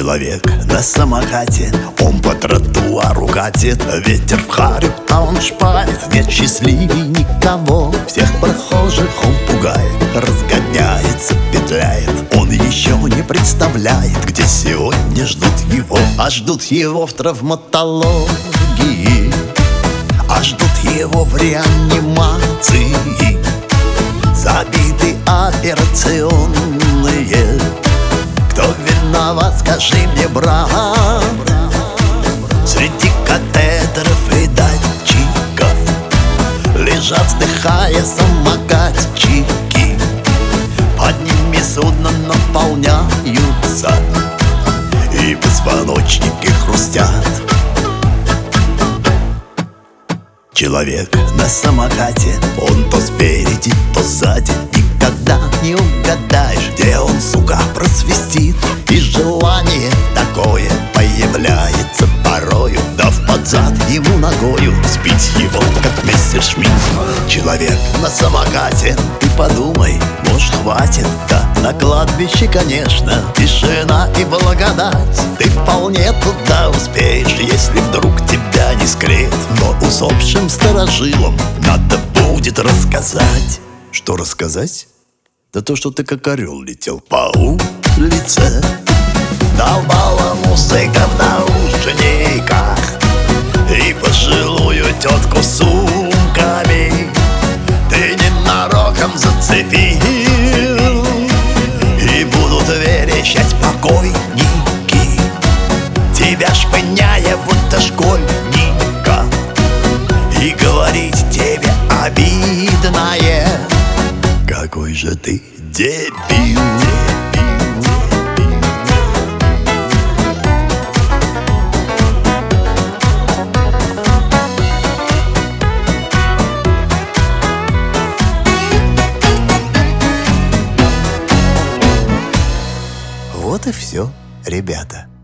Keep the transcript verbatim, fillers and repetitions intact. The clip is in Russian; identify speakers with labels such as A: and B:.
A: Человек на самокате, он по тротуару катит. Ветер в харю, а он шпарит, нет счастливей никого. Всех прохожих он пугает, разгоняется, петляет. Он еще не представляет, где сегодня ждут его. А ждут его в травматологии, а ждут его в реанимации. Забиты операционные. Кто виноват, скажи мне, брат? Среди катетеров и датчиков лежат, вздыхая, самокатчики. Под ними судно наполняются, и позвоночники хрустят. Человек на самокате, он то спереди, то сзади. Никогда не угадаешь, где он, сука, просвистит. И желание такое появляется порою, да в подзад ему ногою сбить его, как мессершмитт. Человек на самокате, ты подумай, может, хватит? Да, на кладбище, конечно, тишина и благодать. Ты вполне туда успеешь, если вдруг тебя не склеит. Но усопшим старожилам надо будет рассказать. Что рассказать? Да то, что ты как орел летел по улице. Долбала музыка в наушниках и пожилую тетку с сумками ты ненароком зацепил. И будут верещать покойники, тебя шпыняя, будто школьника, и говорить тебе обидное: какой же ты дебил. Вот и все, ребята.